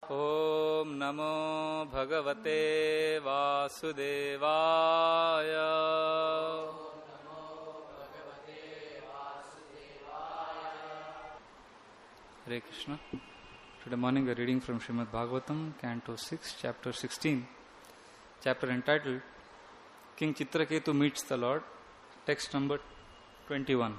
ॐ नमो भगवते वासुदेवाय। Hare Krishna. Today morning we are reading from Srimad Bhagavatam, Canto 6, Chapter 16. Chapter entitled King Chitraketu Meets the Lord. Text number 21.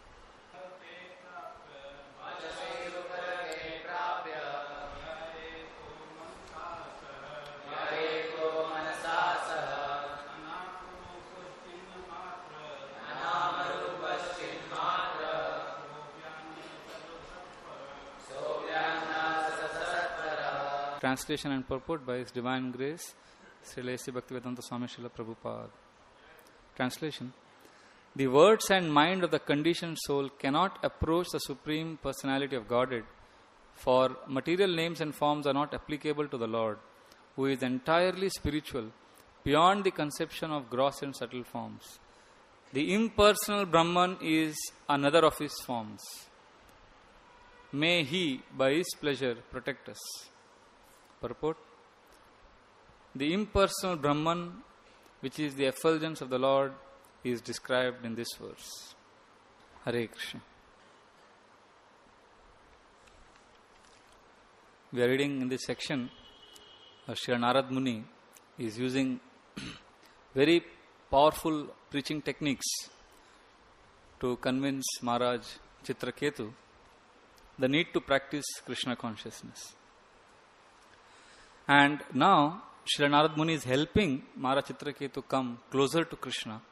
Translation and purport by His Divine Grace, Srila A.C. Bhaktivedanta Swami Srila Prabhupada. Translation. The words and mind of the conditioned soul cannot approach the Supreme Personality of Godhead, for material names and forms are not applicable to the Lord, who is entirely spiritual, beyond the conception of gross and subtle forms. The impersonal Brahman is another of His forms. May He, by His pleasure, protect us. Purport. The impersonal Brahman, which is the effulgence of the Lord, is described in this verse. Hare Krishna. We are reading in this section, Sri Narad Muni is using very powerful preaching techniques to convince Maharaj Chitraketu the need to practice Krishna consciousness. And now, Srila Narad Muni is helping Maharaj Chitraketu come closer to Krishna.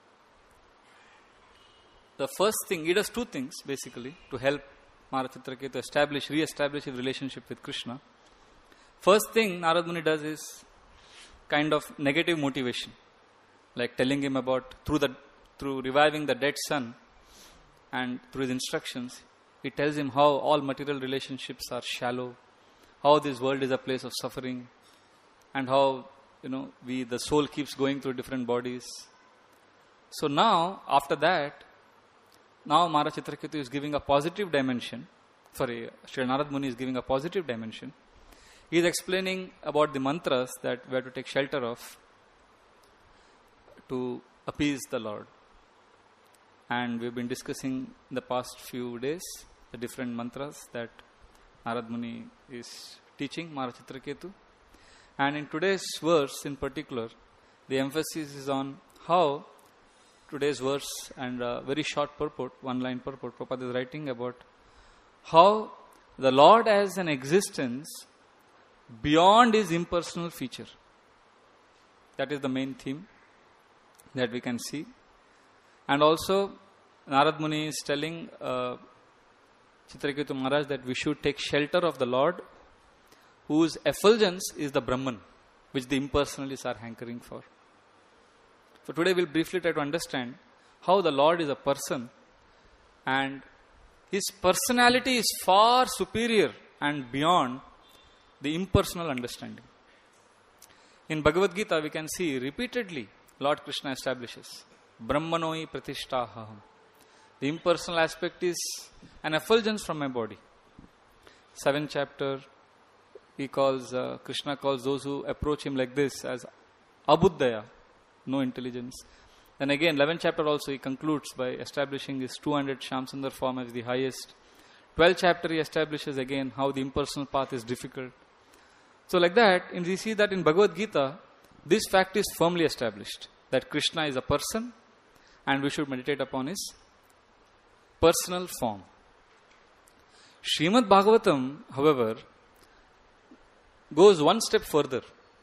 The first thing, he does two things basically to help Maharaj Chitraketu re-establish his relationship with Krishna. First thing Narad Muni does is kind of negative motivation, like telling him about through reviving the dead son, and through his instructions, he tells him how all material relationships are shallow, how this world is a place of suffering, and how the soul keeps going through different bodies. So now, after that, now Maharaj Chitraketu is giving a positive dimension. Sri Narad Muni is giving a positive dimension. He is explaining about the mantras that we have to take shelter of to appease the Lord. And we've been discussing in the past few days the different mantras that Narad Muni is teaching Maharaj Chitraketu. And in today's verse in particular, the emphasis is on how today's verse and a very short purport, one-line purport, Prabhupada is writing about how the Lord has an existence beyond His impersonal feature. That is the main theme that we can see. And also, Narad Muni is telling Chitraketu Maharaj that we should take shelter of the Lord, whose effulgence is the Brahman, which the impersonalists are hankering for. So today we'll briefly try to understand how the Lord is a person and His personality is far superior and beyond the impersonal understanding. In Bhagavad Gita we can see repeatedly Lord Krishna establishes Brahmanoi Pratishtahaham. The impersonal aspect is an effulgence from my body. 7th chapter, Krishna calls those who approach Him like this as Abuddhaya, no intelligence. Then again, 11th chapter also, he concludes by establishing his 200 Shamsundar form as the highest. 12th chapter, he establishes again how the impersonal path is difficult. So like that, we see that in Bhagavad Gita, this fact is firmly established, that Krishna is a person and we should meditate upon His personal form. Srimad Bhagavatam, however, goes one step further.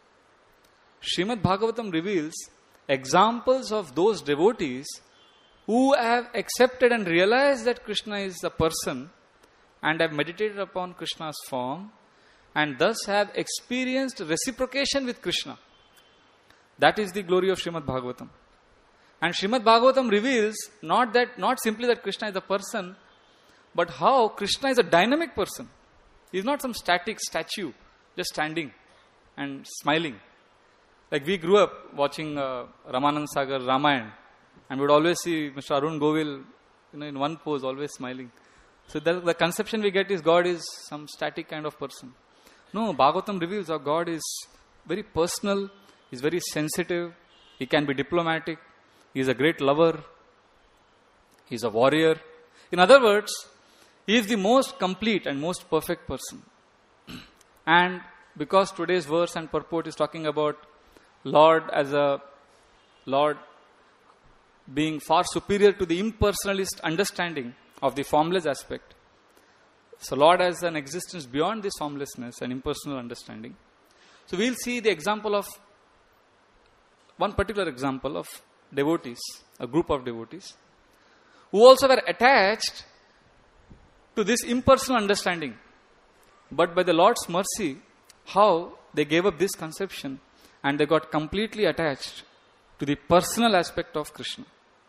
Srimad Bhagavatam reveals examples of those devotees who have accepted and realized that Krishna is a person and have meditated upon Krishna's form and thus have experienced reciprocation with Krishna. That is the glory of Srimad Bhagavatam. And Srimad Bhagavatam reveals not simply that Krishna is a person, but how Krishna is a dynamic person. He is not some static statue, just standing and smiling. Like we grew up watching Ramanand Sagar Ramayana, and we would always see Mr. Arun Govil, in one pose, always smiling. So the conception we get is God is some static kind of person. No, Bhagavatam reveals how God is very personal, He is very sensitive, He can be diplomatic, He is a great lover, He is a warrior. In other words, He is the most complete and most perfect person. And because today's verse and purport is talking about Lord as a Lord being far superior to the impersonalist understanding of the formless aspect. So Lord has an existence beyond this formlessness and impersonal understanding. So we'll see the example of, one particular example of devotees, a group of devotees, who also were attached to this impersonal understanding. But by the Lord's mercy, how they gave up this conception and they got completely attached to the personal aspect of Krishna.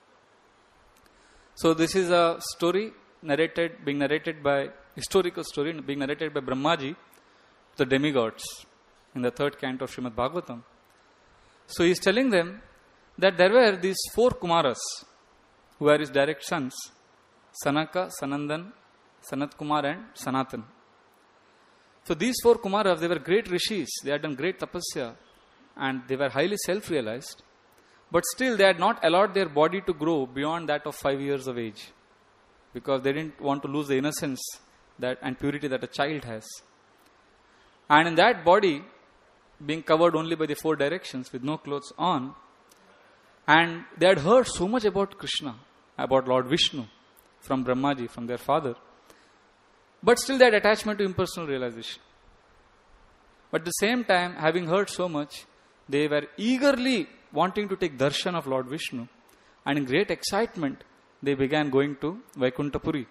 So this is a story being narrated by Brahmaji, the demigods, in the 3rd canto of Srimad Bhagavatam. So he is telling them that there were these 4 Kumaras who were his direct sons, Sanaka, Sanandan, Sanat Kumar and Sanatan. So these 4 Kumaras, they were great rishis, they had done great tapasya and they were highly self-realized. But still they had not allowed their body to grow beyond that of 5 years of age, because they didn't want to lose the innocence and purity that a child has. And in that body, being covered only by the 4 directions with no clothes on, and they had heard so much about Krishna, about Lord Vishnu from Brahmaji, from their father, but still they had attachment to impersonal realization. But at the same time, having heard so much, they were eagerly wanting to take darshan of Lord Vishnu, and in great excitement, they began going to Vaikuntha Puri.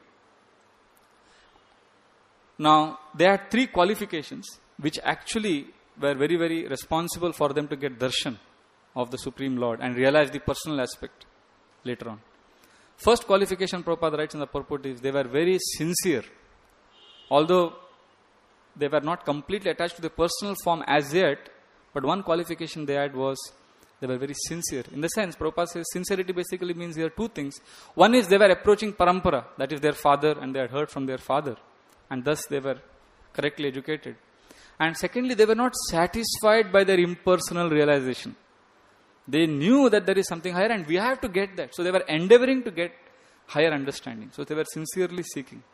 Now, they had 3 qualifications which actually were very, very responsible for them to get darshan of the Supreme Lord and realize the personal aspect later on. First qualification, Prabhupada writes in the purport, is they were very sincere. Although they were not completely attached to the personal form as yet, but one qualification they had was they were very sincere. In the sense, Prabhupada says sincerity basically means there are 2 things. One is they were approaching parampara, that is their father, and they had heard from their father, and thus they were correctly educated. And secondly, they were not satisfied by their impersonal realization. They knew that there is something higher and we have to get that. So they were endeavoring to get higher understanding. So they were sincerely seeking.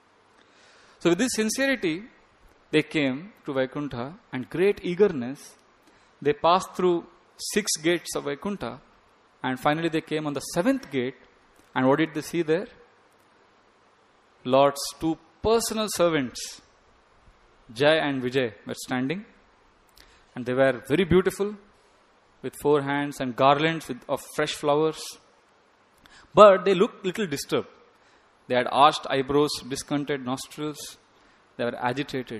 So with this sincerity, they came to Vaikuntha and great eagerness. They passed through 6 gates of Vaikuntha and finally they came on the 7th gate. And what did they see there? Lord's 2 personal servants, Jai and Vijay, were standing, and they were very beautiful with 4 hands and garlands of fresh flowers. But they looked little disturbed. They had arched eyebrows, discontented nostrils. They were agitated.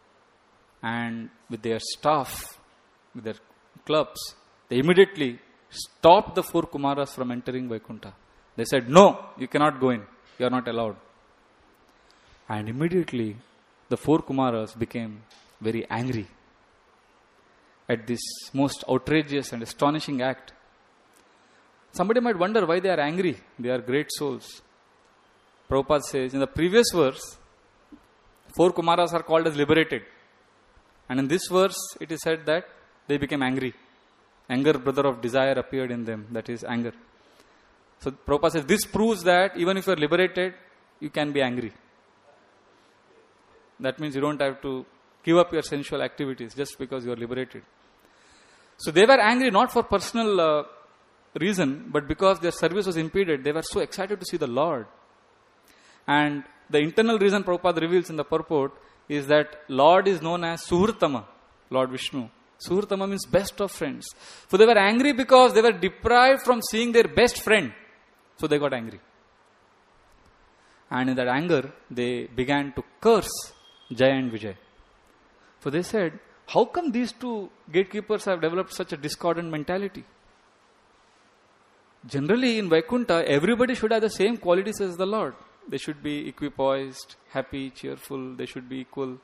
And with their staff, with their clubs, they immediately stopped the 4 Kumaras from entering Vaikuntha. They said, "No, you cannot go in. You are not allowed." And immediately, the 4 Kumaras became very angry at this most outrageous and astonishing act. Somebody might wonder why they are angry. They are great souls. Prabhupada says, in the previous verse, 4 Kumaras are called as liberated. And in this verse, it is said that they became angry. Anger, brother of desire, appeared in them. That is anger. So Prabhupada says, this proves that even if you are liberated, you can be angry. That means you don't have to give up your sensual activities just because you are liberated. So they were angry not for personal reason, but because their service was impeded. They were so excited to see the Lord. And the internal reason Prabhupada reveals in the purport is that Lord is known as Suhurtama, Lord Vishnu. Suhurtama means best of friends. So they were angry because they were deprived from seeing their best friend. So they got angry. And in that anger, they began to curse Jai and Vijay. So they said, how come these 2 gatekeepers have developed such a discordant mentality? Generally in Vaikuntha, everybody should have the same qualities as the Lord. They should be equipoised, happy, cheerful, they should be equal.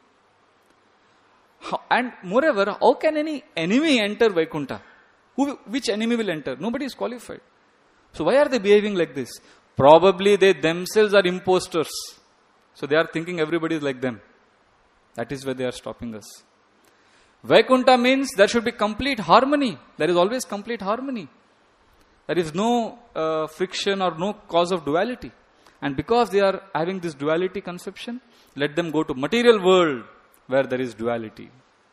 And moreover, how can any enemy enter Vaikuntha? Which enemy will enter? Nobody is qualified. So why are they behaving like this? Probably they themselves are imposters. So they are thinking everybody is like them. That is why they are stopping us. Vaikuntha means there should be complete harmony. There is always complete harmony. There is no friction or no cause of duality. And because they are having this duality conception, let them go to material world where there is duality.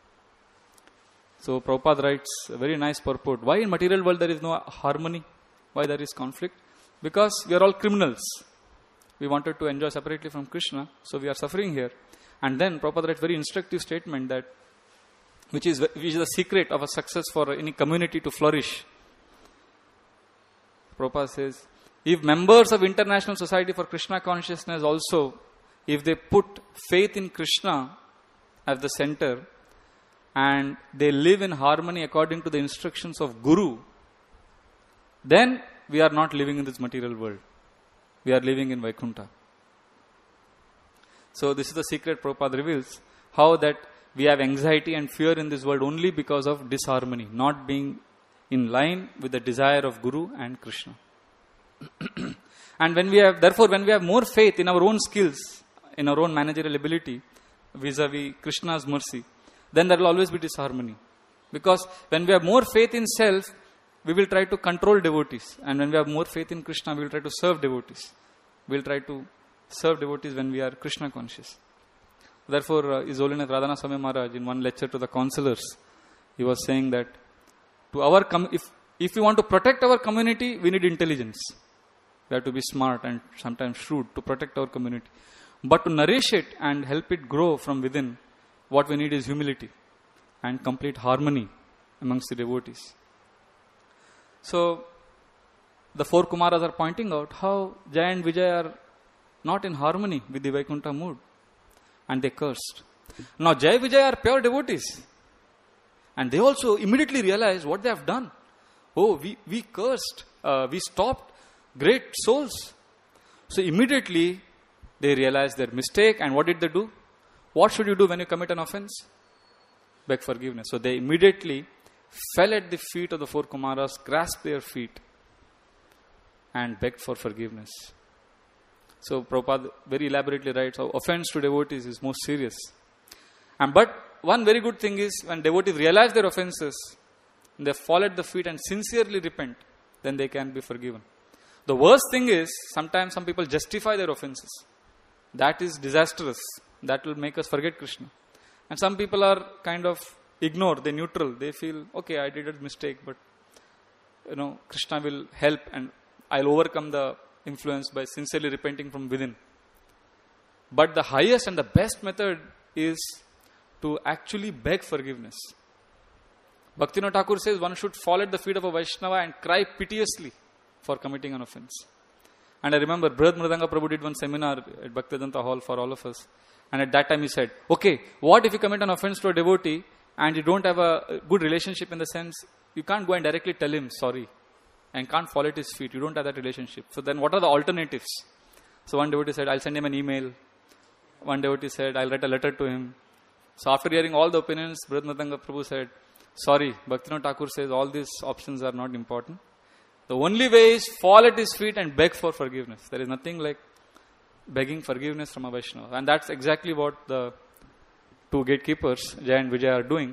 So Prabhupada writes a very nice purport. Why in material world there is no harmony? Why there is conflict? Because we are all criminals. We wanted to enjoy separately from Krishna, so we are suffering here. And then Prabhupada writes very instructive statement that which is the secret of a success for any community to flourish. Prabhupada says, if members of International Society for Krishna Consciousness also, if they put faith in Krishna as the center and they live in harmony according to the instructions of Guru, then we are not living in this material world. We are living in Vaikuntha. So this is the secret Prabhupada reveals, how that we have anxiety and fear in this world only because of disharmony, not being in line with the desire of Guru and Krishna. And when we have more faith in our own skills, in our own managerial ability, vis-a-vis Krishna's mercy, then there will always be disharmony. Because when we have more faith in self, we will try to control devotees. And when we have more faith in Krishna, we will try to serve devotees. We will try to serve devotees when we are Krishna conscious. Therefore, His Holiness Radhana Swami Maharaj, in one lecture to the counselors, he was saying that to our if we want to protect our community, we need intelligence. We have to be smart and sometimes shrewd to protect our community. But to nourish it and help it grow from within, what we need is humility and complete harmony amongst the devotees. So, the four Kumaras are pointing out how Jaya and Vijaya are not in harmony with the Vaikuntha mood. And they cursed. Now, Jaya Vijaya are pure devotees. And they also immediately realized what they have done. Oh, we cursed. We stopped great souls. So, immediately they realized their mistake. And what did they do? What should you do when you commit an offense? Beg forgiveness. So, they immediately fell at the feet of the four Kumaras, grasped their feet, and begged for forgiveness. So Prabhupada very elaborately writes how offense to devotees is most serious. But one very good thing is when devotees realize their offenses, they fall at the feet and sincerely repent, then they can be forgiven. The worst thing is sometimes some people justify their offenses. That is disastrous. That will make us forget Krishna. And some people are kind of ignored, they neutral. They feel, okay, I did a mistake, but Krishna will help and I'll overcome the influence by sincerely repenting from within. But the highest and the best method is to actually beg forgiveness. Bhaktivinoda Thakur says one should fall at the feet of a Vaishnava and cry piteously for committing an offense. And I remember Brihad Mridanga Prabhu did one seminar at Bhaktivedanta Hall for all of us. And at that time he said, okay, what if you commit an offense to a devotee and you don't have a good relationship in the sense, you can't go and directly tell him sorry and can't fall at his feet. You don't have that relationship. So then what are the alternatives? So one devotee said, I'll send him an email. One devotee said, I'll write a letter to him. So after hearing all the opinions, Brihad Mridanga Prabhu said, sorry, Bhaktivinoda Thakur says all these options are not important. The only way is fall at his feet and beg for forgiveness. There is nothing like begging forgiveness from a Vaishnava. And that's exactly what the two gatekeepers, Jaya and Vijaya, are doing.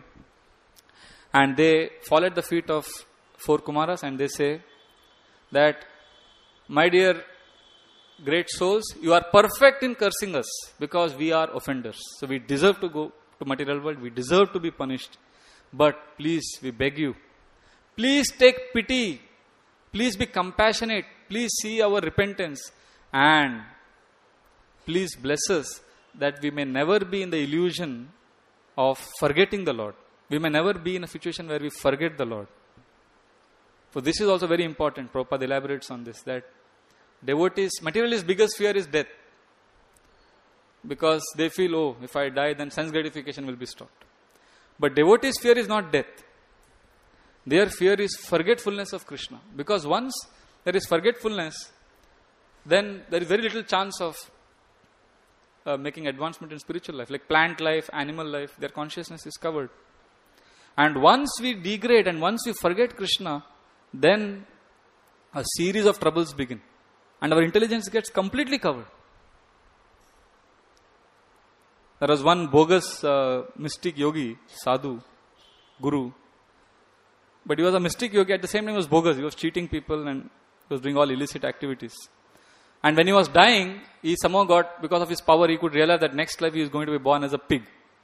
And they fall at the feet of four Kumaras and they say that, my dear great souls, you are perfect in cursing us because we are offenders. So we deserve to go to material world. We deserve to be punished. But please, we beg you, please take pity. Please be compassionate. Please see our repentance. And please bless us that we may never be in the illusion of forgetting the Lord. We may never be in a situation where we forget the Lord. So this is also very important. Prabhupada elaborates on this, that devotees, materialists' biggest fear is death. Because they feel, oh, if I die, then sense gratification will be stopped. But devotees' fear is not death. Their fear is forgetfulness of Krishna. Because once there is forgetfulness, then there is very little chance of making advancement in spiritual life. Like plant life, animal life, their consciousness is covered. And once we degrade and once we forget Krishna, then a series of troubles begin. And our intelligence gets completely covered. There was one bogus mystic yogi, sadhu, guru. But he was a mystic yogi. At the same time, he was bogus. He was cheating people and he was doing all illicit activities. And when he was dying, he somehow got, because of his power, he could realize that next life he is going to be born as a pig.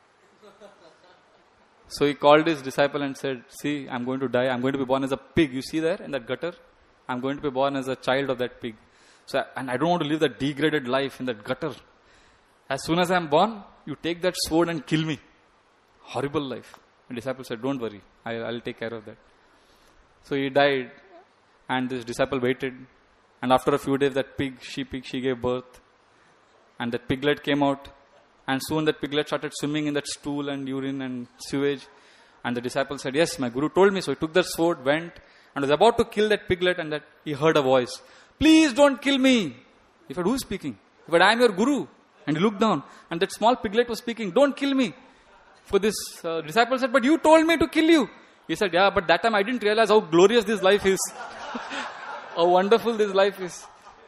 So he called his disciple and said, see, I'm going to die. I'm going to be born as a pig. You see there in that gutter? I'm going to be born as a child of that pig. So, and I don't want to live that degraded life in that gutter. As soon as I'm born, you take that sword and kill me. Horrible life. The disciple said, don't worry. I'll take care of that. So he died. And this disciple waited. And after a few days, that she gave birth. And that piglet came out. And soon that piglet started swimming in that stool and urine and sewage. And the disciple said, yes, my guru told me. So he took that sword, went, and was about to kill that piglet, and that he heard a voice. Please don't kill me. He said, who's speaking? He said, I am your guru. And he looked down, and that small piglet was speaking, don't kill me. For this disciple said, but you told me to kill you. He said, yeah, but that time I didn't realize how glorious this life is. How wonderful this life is.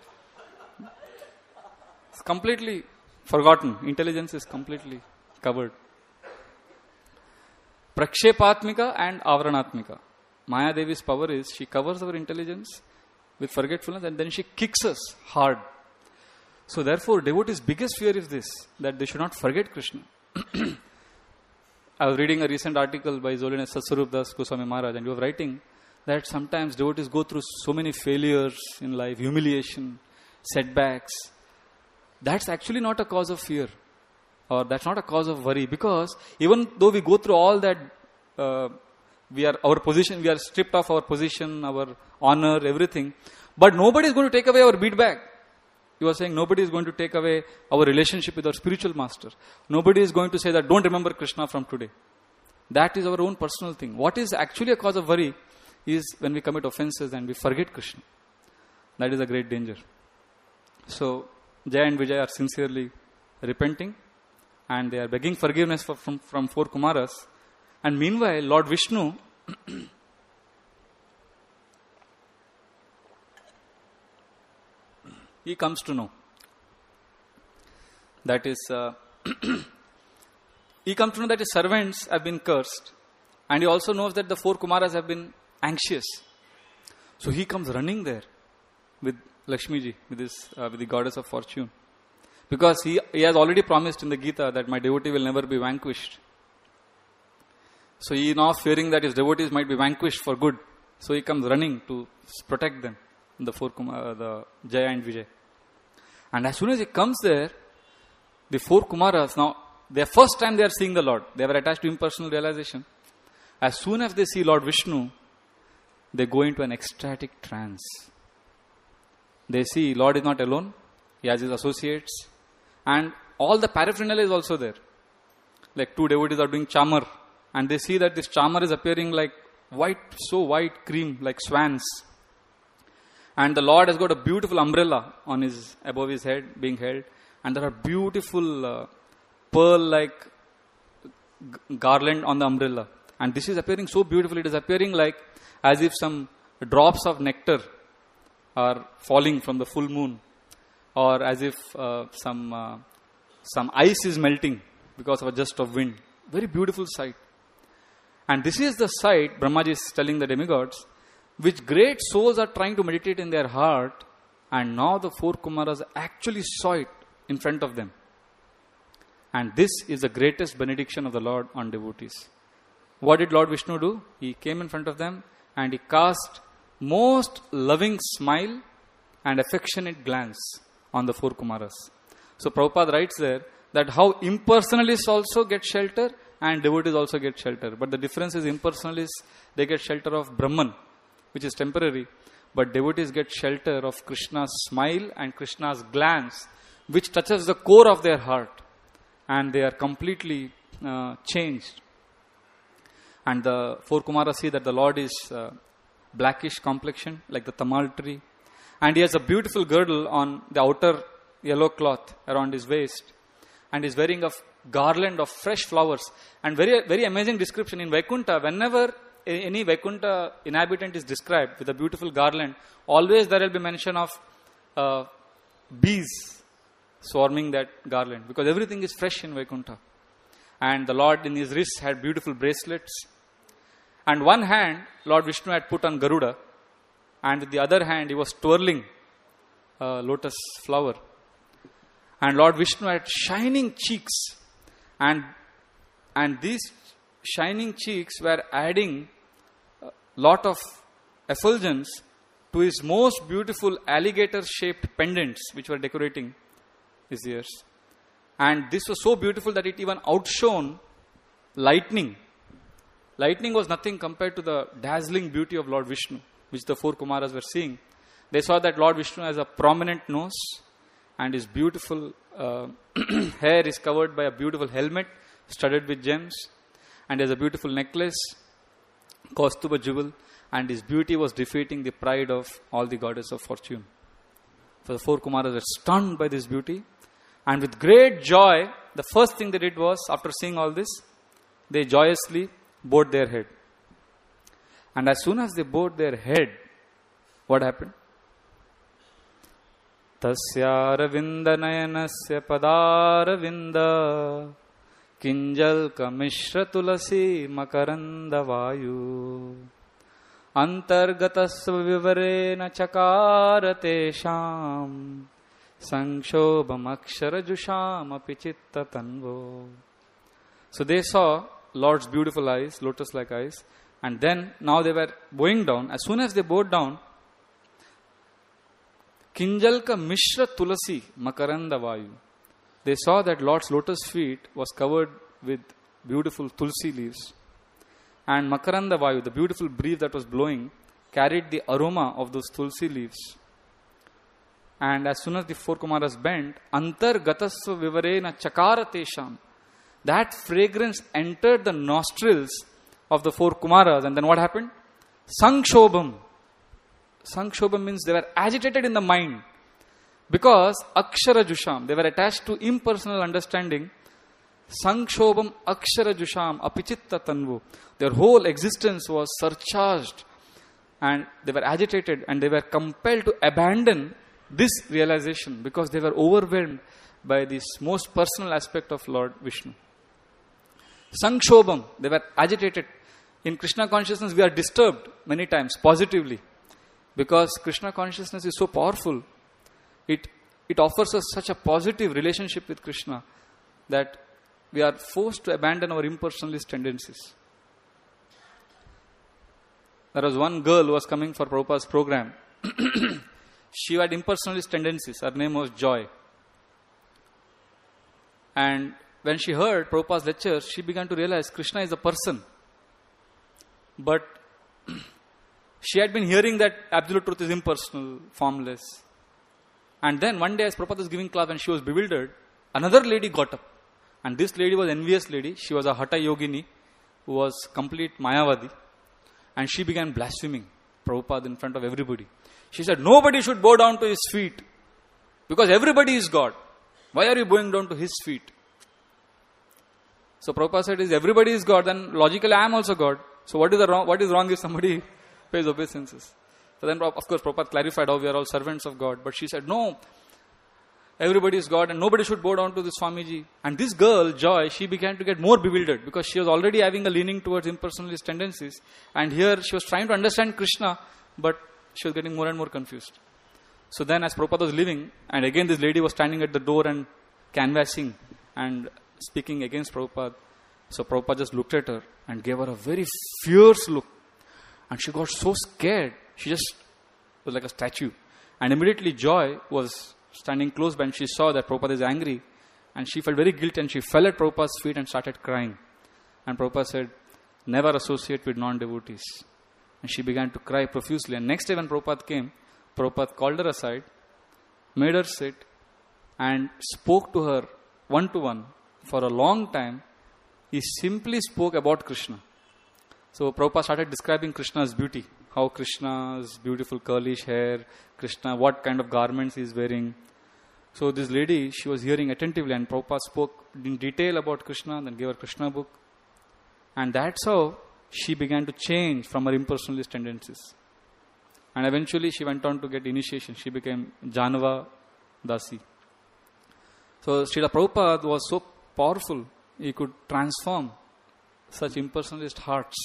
It's completely forgotten. Intelligence is completely covered. Prakshepatmika and Avaranatmika. Maya Devi's power is, she covers our intelligence with forgetfulness and then she kicks us hard. So therefore, devotees' biggest fear is this, that they should not forget Krishna. I was reading a recent article by His Holiness Satswarup Das Goswami Maharaj, and he was writing that sometimes devotees go through so many failures in life, humiliation, setbacks. That's actually not a cause of fear, or that's not a cause of worry, because even though we go through all that, we are stripped of our position, our honor, everything, but nobody is going to take away our bead bag. He was saying nobody is going to take away our relationship with our spiritual master. Nobody is going to say that don't remember Krishna from today. That is our own personal thing. What is actually a cause of worry is when we commit offenses and we forget Krishna. That is a great danger. So Jaya and Vijay are sincerely repenting and they are begging forgiveness from 4 Kumaras. And meanwhile, Lord Vishnu he comes to know. That is, he comes to know that his servants have been cursed. And he also knows that the 4 Kumaras have been anxious. So he comes running there with Lakshmi ji, with the goddess of fortune. Because he has already promised in the Gita that my devotee will never be vanquished. So he is now fearing that his devotees might be vanquished for good. So he comes running to protect them, the Jaya and Vijay. And as soon as he comes there, the 4 Kumaras, now, their first time they are seeing the Lord. They were attached to impersonal realization. As soon as they see Lord Vishnu, they go into an ecstatic trance. They see Lord is not alone. He has his associates. And all the paraphernalia is also there. Like 2 devotees are doing chamar. And they see that this chamar is appearing like white, so white cream, like swans. And the Lord has got a beautiful umbrella above his head, being held. And there are beautiful pearl-like garland on the umbrella. And this is appearing so beautiful. It is appearing like as if some drops of nectar are falling from the full moon. Or as if some ice is melting because of a gust of wind. Very beautiful sight. And this is the sight, Brahmaji is telling the demigods, which great souls are trying to meditate in their heart, and now the 4 Kumaras actually saw it in front of them. And this is the greatest benediction of the Lord on devotees. What did Lord Vishnu do? He came in front of them and he cast most loving smile and affectionate glance on the 4 Kumaras. So Prabhupada writes there that how impersonalists also get shelter and devotees also get shelter. But the difference is impersonalists, they get shelter of Brahman, which is temporary. But devotees get shelter of Krishna's smile and Krishna's glance, which touches the core of their heart. And they are completely changed. And the 4 Kumaras see that the Lord is blackish complexion, like the tamal tree. And he has a beautiful girdle on the outer yellow cloth around his waist. And he's wearing a garland of fresh flowers. And very, very amazing description. In Vaikuntha, whenever any Vaikuntha inhabitant is described with a beautiful garland, always there will be mention of bees swarming that garland. Because everything is fresh in Vaikuntha. And the Lord in his wrists had beautiful bracelets. And one hand, Lord Vishnu had put on Garuda, and with the other hand, he was twirling a lotus flower. And Lord Vishnu had shining cheeks, and these shining cheeks were adding a lot of effulgence to his most beautiful alligator-shaped pendants, which were decorating his ears. And this was so beautiful that it even outshone lightning. Lightning was nothing compared to the dazzling beauty of Lord Vishnu, which the four Kumaras were seeing. They saw that Lord Vishnu has a prominent nose, and his beautiful hair is covered by a beautiful helmet studded with gems, and he has a beautiful necklace, Kaustuba jewel, and his beauty was defeating the pride of all the goddess of fortune. So the four Kumaras were stunned by this beauty, and with great joy, the first thing they did was, after seeing all this, they joyously bowed their head. And as soon as they bowed their head, what happened? Tasya nayanasya padaravinda kinjalka mishra tulasi makaranda vayu antargatasva vivarena chakaratesham sanshobham akshara jusham apichitta tanvo. So they saw Lord's beautiful eyes, lotus-like eyes, and then now they were bowing down. As soon as they bowed down, Kinjalka Mishra Tulasi Makaranda Vayu. They saw that Lord's lotus feet was covered with beautiful tulsi leaves. And Makaranda Vayu, the beautiful breeze that was blowing, carried the aroma of those tulsi leaves. And as soon as the four Kumaras bent, Antar Gatasva Vivarena Chakaratesham, that fragrance entered the nostrils of the four Kumaras. And then what happened? Sankshobham. Sankshobham means they were agitated in the mind. Because Akshara Jusham, they were attached to impersonal understanding. Sankshobham Akshara Jusham Apichitta Tanvu. Their whole existence was surcharged. And they were agitated and they were compelled to abandon this realization because they were overwhelmed by this most personal aspect of Lord Vishnu. Sankshobham, they were agitated. In Krishna consciousness, we are disturbed many times positively because Krishna consciousness is so powerful. It offers us such a positive relationship with Krishna that we are forced to abandon our impersonalist tendencies. There was one girl who was coming for Prabhupada's program. She had impersonalist tendencies. Her name was Joy. And when she heard Prabhupada's lectures, she began to realize Krishna is a person. But she had been hearing that absolute truth is impersonal, formless. And then one day as Prabhupada was giving class and she was bewildered, another lady got up. And this lady was an envious lady. She was a Hatha Yogini who was complete Mayavadi. And she began blaspheming Prabhupada in front of everybody. She said, nobody should bow down to his feet because everybody is God. Why are you bowing down to his feet? So Prabhupada said, if everybody is God, then logically I am also God. So what is wrong if somebody pays obeisances? So then of course Prabhupada clarified how we are all servants of God. But she said, no, everybody is God and nobody should bow down to this Swamiji. And this girl, Joy, she began to get more bewildered because she was already having a leaning towards impersonalist tendencies. And here she was trying to understand Krishna, but she was getting more and more confused. So then as Prabhupada was leaving, and again this lady was standing at the door and canvassing and speaking against Prabhupada. So Prabhupada just looked at her and gave her a very fierce look. And she got so scared, she just was like a statue. And immediately Joy was standing close by and she saw that Prabhupada is angry. And she felt very guilty and she fell at Prabhupada's feet and started crying. And Prabhupada said, never associate with non-devotees. And she began to cry profusely. And next day when Prabhupada came, Prabhupada called her aside, made her sit and spoke to her one-to-one for a long time. He simply spoke about Krishna. So Prabhupada started describing Krishna's beauty. How Krishna's beautiful curlish hair, Krishna, what kind of garments he is wearing. So this lady, she was hearing attentively and Prabhupada spoke in detail about Krishna, then gave her Krishna book. And that's how she began to change from her impersonalist tendencies. And eventually she went on to get initiation. She became Janava Dasi. So Srila Prabhupada was so powerful. He could transform such impersonalist hearts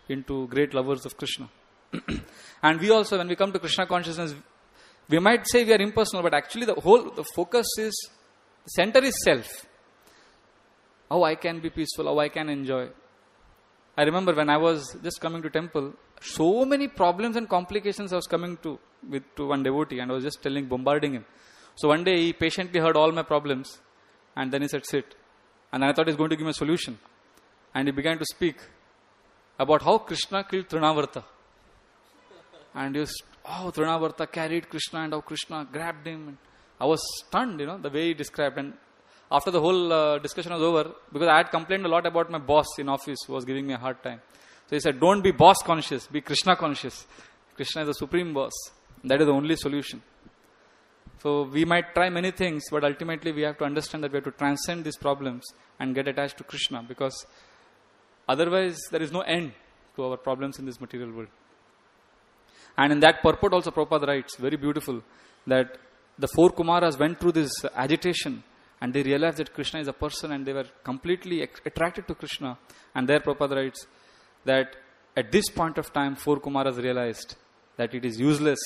into great lovers of Krishna. And we also, when we come to Krishna consciousness, we might say we are impersonal, but actually the focus is, the center is self. How I can be peaceful, how I can enjoy. I remember when I was just coming to temple, so many problems and complications I was coming to one devotee, and I was just bombarding him. So one day he patiently heard all my problems, and then he said, sit. And I thought he's going to give me a solution. And he began to speak about how Krishna killed Trinavarta. And he was, Trinavarta carried Krishna, and how Krishna grabbed him. And I was stunned, the way he described. And after the whole discussion was over, because I had complained a lot about my boss in office who was giving me a hard time. So he said, don't be boss conscious, be Krishna conscious. Krishna is the supreme boss. That is the only solution. So we might try many things, but ultimately we have to understand that we have to transcend these problems and get attached to Krishna, because otherwise there is no end to our problems in this material world. And in that purport also Prabhupada writes, very beautiful, that the 4 Kumaras went through this agitation and they realized that Krishna is a person, and they were completely attracted to Krishna. And there Prabhupada writes that at this point of time 4 Kumaras realized that it is useless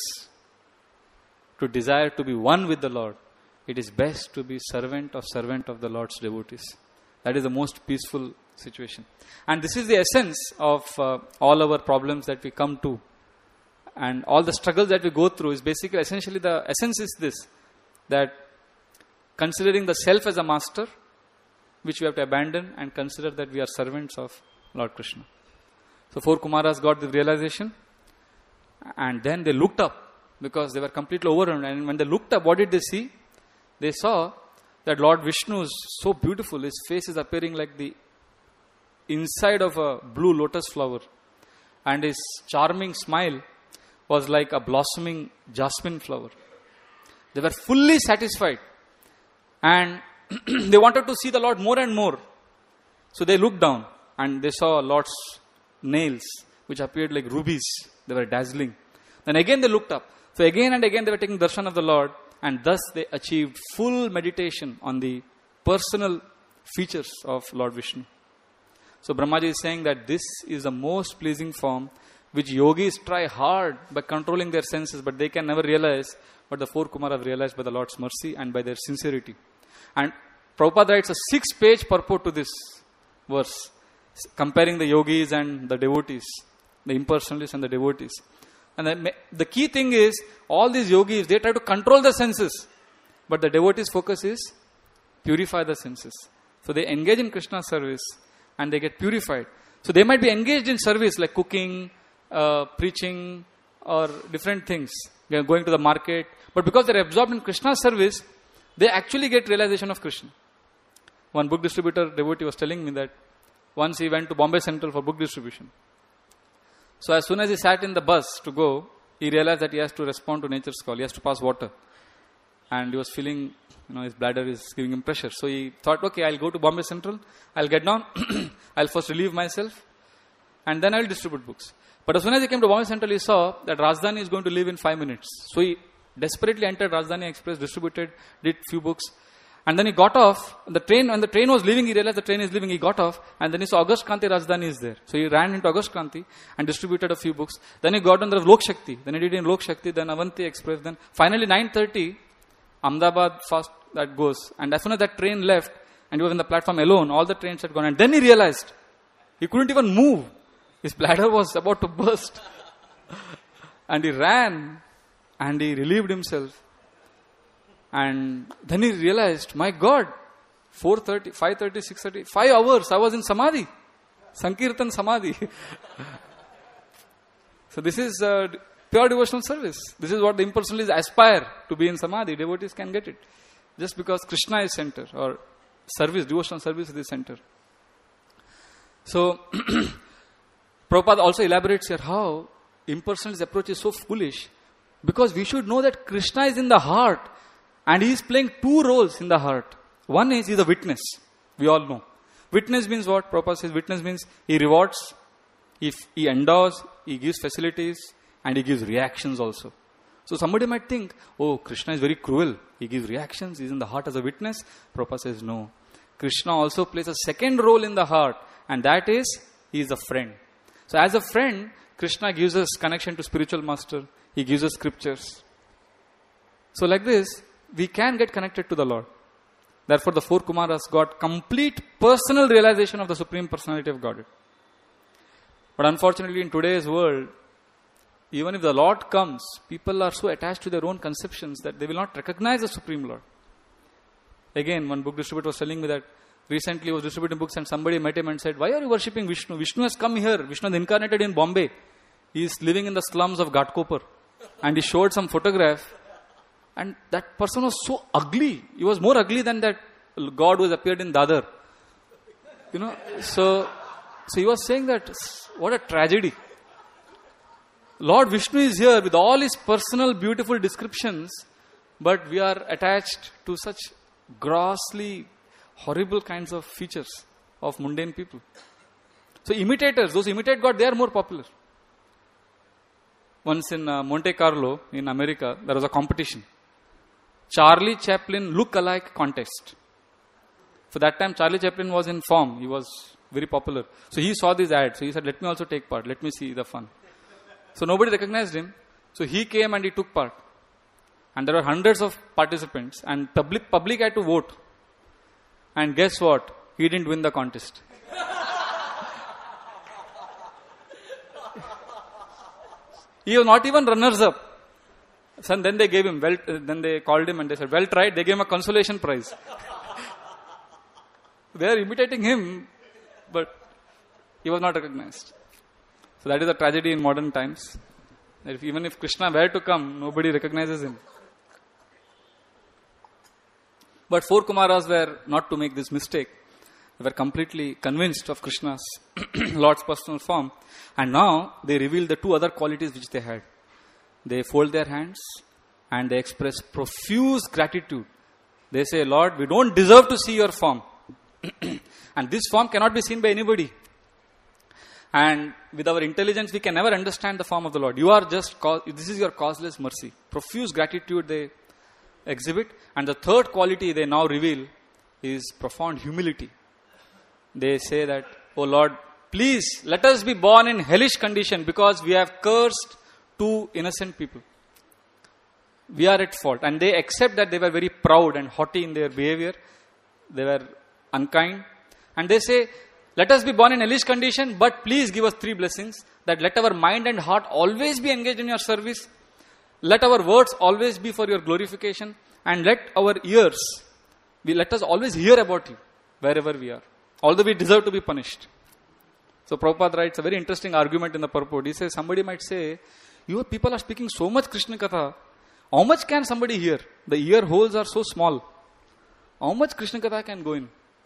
to desire to be one with the Lord. It is best to be servant of the Lord's devotees. That is the most peaceful situation. And this is the essence of all our problems that we come to. And all the struggles that we go through is basically, essentially the essence is this, that considering the self as a master, which we have to abandon, and consider that we are servants of Lord Krishna. So 4 Kumaras got the realization, and then they looked up, because they were completely overwhelmed. And when they looked up, what did they see? They saw that Lord Vishnu is so beautiful. His face is appearing like the inside of a blue lotus flower. And his charming smile was like a blossoming jasmine flower. They were fully satisfied. And they wanted to see the Lord more and more. So they looked down and they saw Lord's nails, which appeared like rubies. They were dazzling. Then again they looked up. So again and again they were taking darshan of the Lord, and thus they achieved full meditation on the personal features of Lord Vishnu. So Brahmaji is saying that this is the most pleasing form, which yogis try hard by controlling their senses, but they can never realize what the 4 Kumaras realized by the Lord's mercy and by their sincerity. And Prabhupada writes a 6-page purport to this verse, comparing the yogis and the devotees, the impersonalists and the devotees. And the key thing is, all these yogis, they try to control the senses. But the devotees' focus is purify the senses. So they engage in Krishna's service and they get purified. So they might be engaged in service like cooking, preaching, or different things. They are going to the market. But because they are absorbed in Krishna's service, they actually get realization of Krishna. One book distributor devotee was telling me that once he went to Bombay Central for book distribution. So as soon as he sat in the bus to go, he realized that he has to respond to nature's call. He has to pass water. And he was feeling, his bladder is giving him pressure. So he thought, okay, I'll go to Bombay Central. I'll get down. I'll first relieve myself. And then I'll distribute books. But as soon as he came to Bombay Central, he saw that Rajdhani is going to leave in 5 minutes. So he desperately entered Rajdhani Express, distributed, did few books. And then he got off. When the train was leaving, he realized the train is leaving. He got off. And then he saw August Kranti Rajdhani is there. So he ran into August Kranti and distributed a few books. Then he got on the Lok Shakti. Then he did in Lok Shakti, then Avanti Express. Then finally 9:30, Ahmedabad fast that goes. And as soon as that train left, and he was on the platform alone, all the trains had gone. And then he realized he couldn't even move. His bladder was about to burst. And he ran and he relieved himself. And then he realized, my God, 4:30, 5:30, 6:30, 5 hours I was in Samadhi. Sankirtan Samadhi. So this is pure devotional service. This is what the impersonalists aspire to be in Samadhi. Devotees can get it. Just because Krishna is center, or service, devotional service is the center. So, Prabhupada also elaborates here how impersonalist approach is so foolish. Because we should know that Krishna is in the heart. And he is playing 2 roles in the heart. One is, he is a witness. We all know. Witness means what? Prabhupada says witness means he rewards, he endows, he gives facilities, and he gives reactions also. So somebody might think, oh, Krishna is very cruel. He gives reactions, he is in the heart as a witness. Prabhupada says no. Krishna also plays a second role in the heart, and that is, he is a friend. So as a friend, Krishna gives us connection to spiritual master. He gives us scriptures. So like this, we can get connected to the Lord. Therefore, the 4 Kumaras got complete personal realization of the Supreme Personality of Godhead. But unfortunately, in today's world, even if the Lord comes, people are so attached to their own conceptions that they will not recognize the Supreme Lord. Again, one book distributor was telling me that recently he was distributing books and somebody met him and said, "Why are you worshipping Vishnu? Vishnu has come here. Vishnu is incarnated in Bombay. He is living in the slums of Ghatkopar." And he showed some photograph. And that person was so ugly. He was more ugly than that God who has appeared in Dadar. So he was saying that, what a tragedy. Lord Vishnu is here with all his personal, beautiful descriptions, but we are attached to such grossly horrible kinds of features of mundane people. So imitators, those who imitate God, they are more popular. Once in Monte Carlo, in America, there was a competition. Charlie Chaplin look-alike contest. For that time, Charlie Chaplin was in form. He was very popular. So he saw this ad. So he said, "Let me also take part. Let me see the fun." So nobody recognized him. So he came and he took part. And there were hundreds of participants. And public had to vote. And guess what? He didn't win the contest. He was not even runners-up. So then they gave him, then they called him and they said, "Well tried." They gave him a consolation prize. They are imitating him, but he was not recognized. So that is a tragedy in modern times. That even if Krishna were to come, nobody recognizes him. But 4 Kumaras were not to make this mistake. They were completely convinced of Krishna's Lord's personal form. And now they reveal the 2 other qualities which they had. They fold their hands and they express profuse gratitude. They say, "Lord, we don't deserve to see your form." And this form cannot be seen by anybody. And with our intelligence, we can never understand the form of the Lord. This is your causeless mercy. Profuse gratitude they exhibit. And the 3rd quality they now reveal is profound humility. They say that, "Oh Lord, please let us be born in hellish condition because we have cursed 2 innocent people. We are at fault." And they accept that they were very proud and haughty in their behavior. They were unkind. And they say, "Let us be born in hellish condition, but please give us 3 blessings. That let our mind and heart always be engaged in your service. Let our words always be for your glorification. And let our ears, let us always hear about you wherever we are. Although we deserve to be punished." So Prabhupada writes a very interesting argument in the purport. He says, somebody might say, "You people are speaking so much Krishna Katha. How much can somebody hear? The ear holes are so small. How much Krishna Katha can go in?"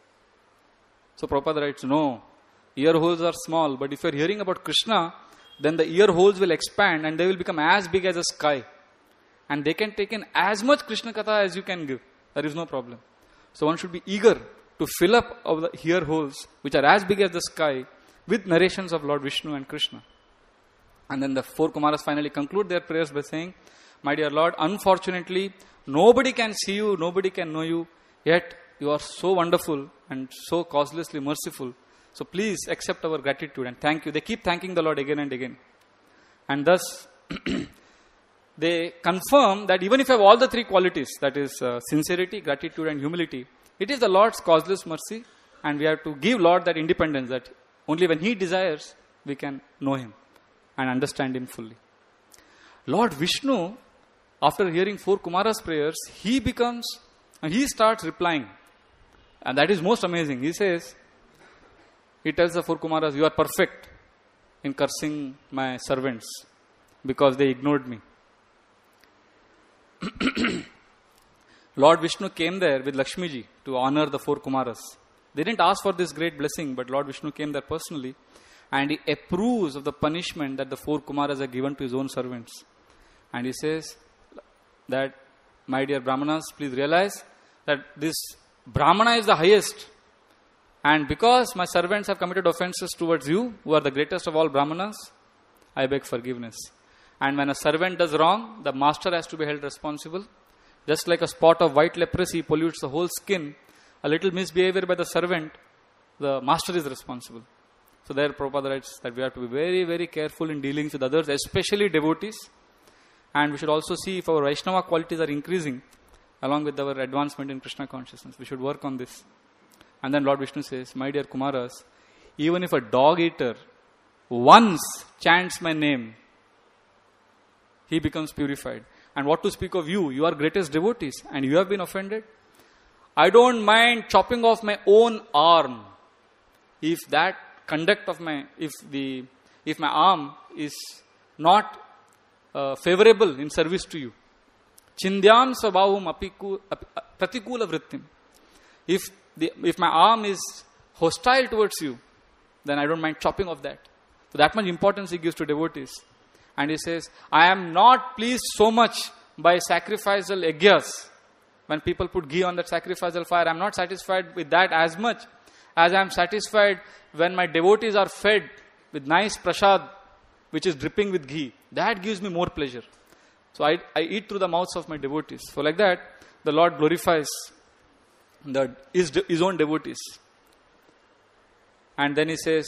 So Prabhupada writes, "No, ear holes are small, but if you are hearing about Krishna, then the ear holes will expand and they will become as big as the sky. And they can take in as much Krishna Katha as you can give. There is no problem. So one should be eager to fill up of the ear holes, which are as big as the sky, with narrations of Lord Vishnu and Krishna." And then the 4 Kumaras finally conclude their prayers by saying, "My dear Lord, unfortunately, nobody can see you, nobody can know you, yet you are so wonderful and so causelessly merciful. So please accept our gratitude and thank you." They keep thanking the Lord again and again. And thus, they confirm that even if you have all the 3 qualities, that is sincerity, gratitude and humility, it is the Lord's causeless mercy, and we have to give Lord that independence, that only when He desires, we can know Him and understand Him fully. Lord Vishnu, after hearing 4 Kumaras' prayers, he starts replying. And that is most amazing. He tells the 4 Kumaras, "You are perfect in cursing my servants because they ignored me." Lord Vishnu came there with Lakshmi ji to honor the 4 Kumaras. They didn't ask for this great blessing, but Lord Vishnu came there personally and he approves of the punishment that the 4 Kumaras have given to his own servants. And he says that, "My dear Brahmanas, please realize that this Brahmana is the highest. And because my servants have committed offenses towards you, who are the greatest of all Brahmanas, I beg forgiveness. And when a servant does wrong, the master has to be held responsible. Just like a spot of white leprosy pollutes the whole skin, a little misbehavior by the servant, the master is responsible. So there Prabhupada writes that we have to be very, very careful in dealings with others, especially devotees. And we should also see if our Vaishnava qualities are increasing along with our advancement in Krishna consciousness. We should work on this. And then Lord Vishnu says, my dear Kumaras, even if a dog eater once chants my name, he becomes purified. And what to speak of you? You are greatest devotees and you have been offended. I don't mind chopping off my own arm if that conduct of if my arm is not favorable in service to you. Chindyam svabhavum pratikula vrittim. If my arm is hostile towards you, then I don't mind chopping off that. So that much importance he gives to devotees. And he says, I am not pleased so much by sacrificial yajnas. When people put ghee on that sacrificial fire, I am not satisfied with that as much as I am satisfied when my devotees are fed with nice prasad, which is dripping with ghee. That gives me more pleasure. So I eat through the mouths of my devotees. So like that, the Lord glorifies his own devotees. And then he says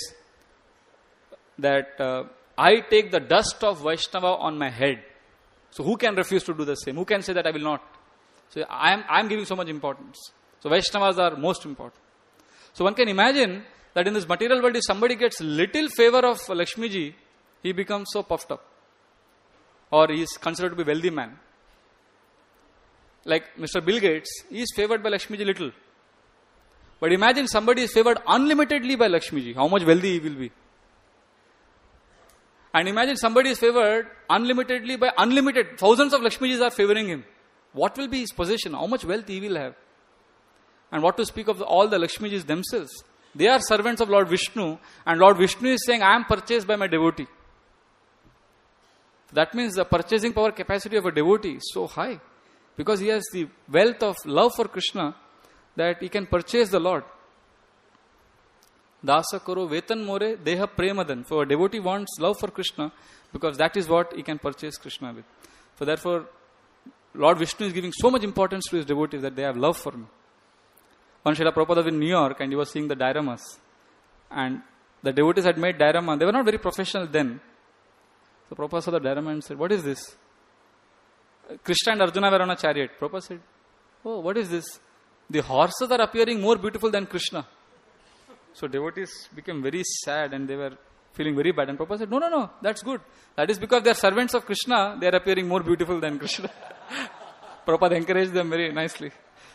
that I take the dust of Vaishnava on my head. So who can refuse to do the same? Who can say that I will not? So I am giving so much importance. So Vaishnavas are most important. So one can imagine that in this material world, if somebody gets little favor of Lakshmi ji, he becomes so puffed up. Or he is considered to be a wealthy man. Like Mr. Bill Gates, he is favored by Lakshmi ji little. But imagine somebody is favored unlimitedly by Lakshmi ji. How much wealthy he will be. And imagine somebody is favored unlimitedly by unlimited. Thousands of Lakshmi jis are favoring him. What will be his position? How much wealth he will have? And what to speak of all the Lakshmi jis themselves? They are servants of Lord Vishnu. And Lord Vishnu is saying, I am purchased by my devotee. That means the purchasing power capacity of a devotee is so high. Because he has the wealth of love for Krishna that he can purchase the Lord. Dasa karo vetan more deha premadan. For a devotee wants love for Krishna because that is what he can purchase Krishna with. So therefore, Lord Vishnu is giving so much importance to his devotees that they have love for me. One Srila Prabhupada was in New York and he was seeing the dioramas. And the devotees had made diorama. They were not very professional then. So Prabhupada saw the diorama and said, what is this? Krishna and Arjuna were on a chariot. Prabhupada said, oh, what is this? The horses are appearing more beautiful than Krishna. So devotees became very sad and they were feeling very bad. And Prabhupada said, no, that's good. That is because they are servants of Krishna, they are appearing more beautiful than Krishna. Prabhupada encouraged them very nicely.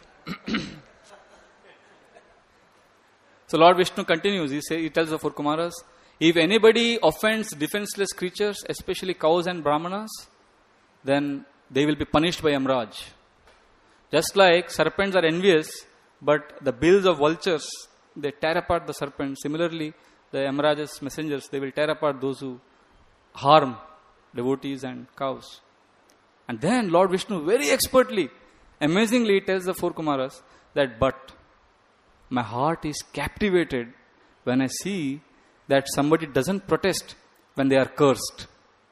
So Lord Vishnu continues. He tells the four Kumaras, if anybody offends defenseless creatures, especially cows and brahmanas, then they will be punished by Yamraj. Just like serpents are envious, but the bills of vultures, they tear apart the serpent. Similarly, the Yamraj's messengers, they will tear apart those who harm devotees and cows. And then Lord Vishnu very expertly, amazingly tells the four Kumaras that, but my heart is captivated when I see that somebody doesn't protest when they are cursed.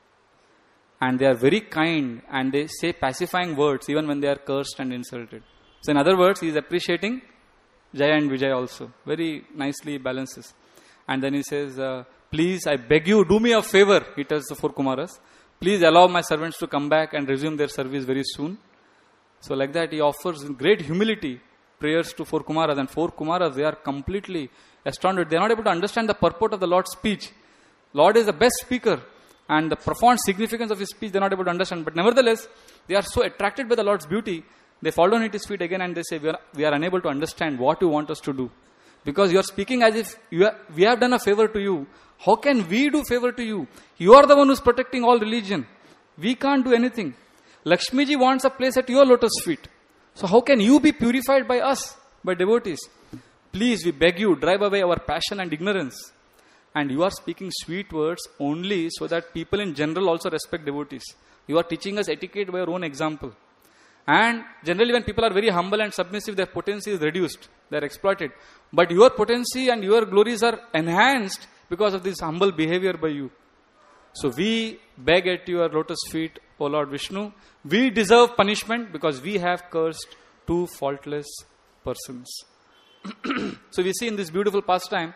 And they are very kind and they say pacifying words even when they are cursed and insulted. So in other words, he is appreciating Jaya and Vijay also. Very nicely balances. And then he says, please, I beg you, do me a favor, he tells the four Kumaras. Please allow my servants to come back and resume their service very soon. So like that, he offers in great humility prayers to four Kumaras. And four Kumaras, they are completely astounded. They are not able to understand the purport of the Lord's speech. Lord is the best speaker. And the profound significance of his speech, they are not able to understand. But nevertheless, they are so attracted by the Lord's beauty, they fall down at his feet again and they say, we are unable to understand what you want us to do. Because you are speaking as if we have done a favor to you. How can we do favor to you? You are the one who is protecting all religion. We can't do anything. Lakshmi ji wants a place at your lotus feet. So how can you be purified by us, by devotees? Please, we beg you, drive away our passion and ignorance. And you are speaking sweet words only so that people in general also respect devotees. You are teaching us etiquette by your own example. And generally when people are very humble and submissive, their potency is reduced. They are exploited. But your potency and your glories are enhanced because of this humble behavior by you. So we beg at your lotus feet, O Lord Vishnu. We deserve punishment because we have cursed two faultless persons. So we see in this beautiful pastime,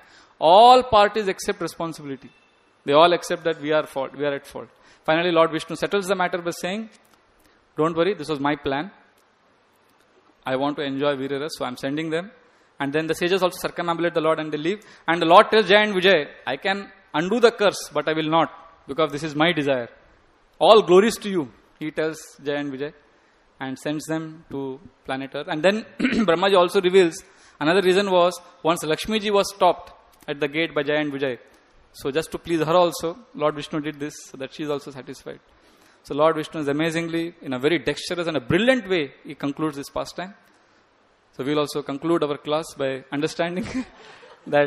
All parties accept responsibility. They all accept that we are at fault. Finally, Lord Vishnu settles the matter by saying, don't worry, this was my plan. I want to enjoy Virara, so I am sending them. And then the sages also circumambulate the Lord and they leave. And the Lord tells Jaya and Vijay, I can undo the curse, but I will not, because this is my desire. All glories to you, he tells Jaya and Vijay, and sends them to planet Earth. And then Brahmaji also reveals another reason was, once Lakshmi ji was stopped at the gate by Jaya and Vijay. So just to please her also, Lord Vishnu did this so that she is also satisfied. So Lord Vishnu is amazingly, in a very dexterous and a brilliant way, he concludes this pastime. So we will also conclude our class by understanding that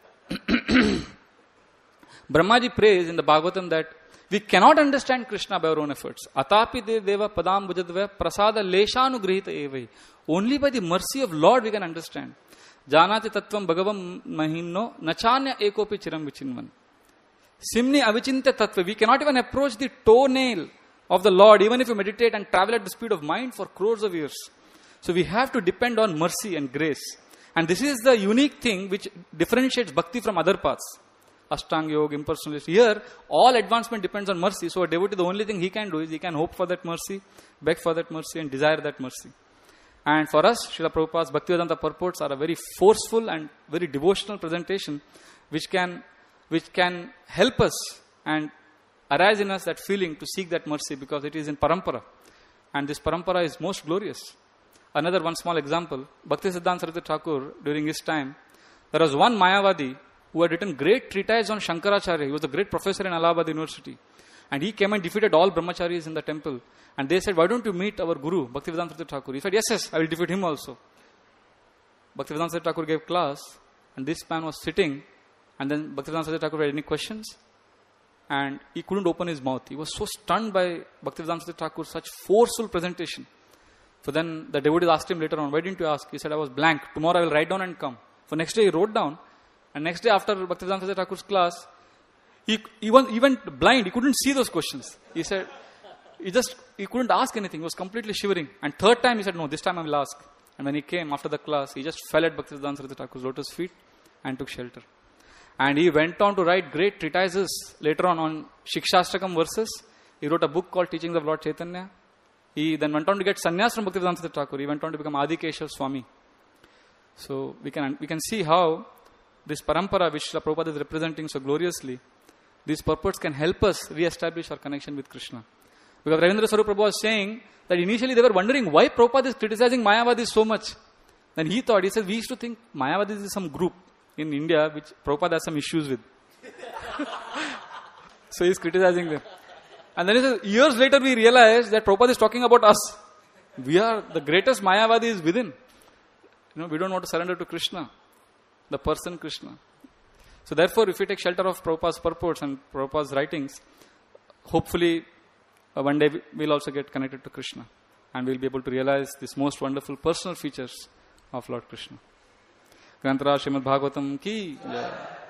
Brahmaji prays in the Bhagavatam that we cannot understand Krishna by our own efforts. Atapi deva padam bhujadva prasada leshanugrihita evai. Only by the mercy of Lord we can understand. Janati tattvam bhagavam mahimno nachanya ekopi chiram vichinvan. Simni avichintya tattva. We cannot even approach the toenail of the Lord, even if you meditate and travel at the speed of mind for crores of years. So we have to depend on mercy and grace. And this is the unique thing which differentiates bhakti from other paths. Ashtanga Yoga, impersonalist. Here, all advancement depends on mercy. So a devotee, the only thing he can do is he can hope for that mercy, beg for that mercy, and desire that mercy. And for us, Srila Prabhupada's Bhaktivedanta purports are a very forceful and very devotional presentation which can help us and arise in us that feeling to seek that mercy, because it is in parampara. And this parampara is most glorious. Another one small example, Bhaktisiddhanta Saraswati Thakur, during his time, there was one Mayavadi who had written great treatise on Shankaracharya. He was a great professor in Allahabad University. And he came and defeated all brahmacharis in the temple. And they said, why don't you meet our guru, Bhaktivedanta Saraswati Thakur? He said, yes, I will defeat him also. Bhaktivedanta Saraswati Thakur gave class, and this man was sitting, and then Bhaktivedanta Saraswati Thakur had any questions, and he couldn't open his mouth. He was so stunned by Bhaktivedanta Saraswati Thakur's such forceful presentation. So then the devotees asked him later on, why didn't you ask? He said, I was blank. Tomorrow I will write down and come. So next day he wrote down. And next day after Bhaktivedanta Saraswati Thakur's class, he went blind. He couldn't see those questions. He said, he couldn't ask anything. He was completely shivering. And third time he said, no, this time I will ask. And when he came after the class, he just fell at Bhaktivedanta Saraswati Thakur's lotus feet and took shelter. And he went on to write great treatises later on Shikshastakam verses. He wrote a book called Teachings of Lord Chaitanya. He then went on to get sannyas from Bhaktivedanta Saraswati Thakur. He went on to become Adi Keshav Swami. So we can see how this parampara which Srila Prabhupada is representing so gloriously, these purports can help us re-establish our connection with Krishna. Because Ravindra Swarup Prabhu was saying that initially they were wondering why Prabhupada is criticizing Mayavadis so much. Then he said, we used to think Mayavadis is some group in India which Prabhupada has some issues with. So he is criticizing them. And then he says, years later we realized that Prabhupada is talking about us. We are the greatest Mayavadi is within. We don't want to surrender to Krishna, the person Krishna. So therefore, if we take shelter of Prabhupada's purports and Prabhupada's writings, hopefully one day we'll also get connected to Krishna. And we'll be able to realize these most wonderful personal features of Lord Krishna. Grantara Srimad Bhagavatam ki jai.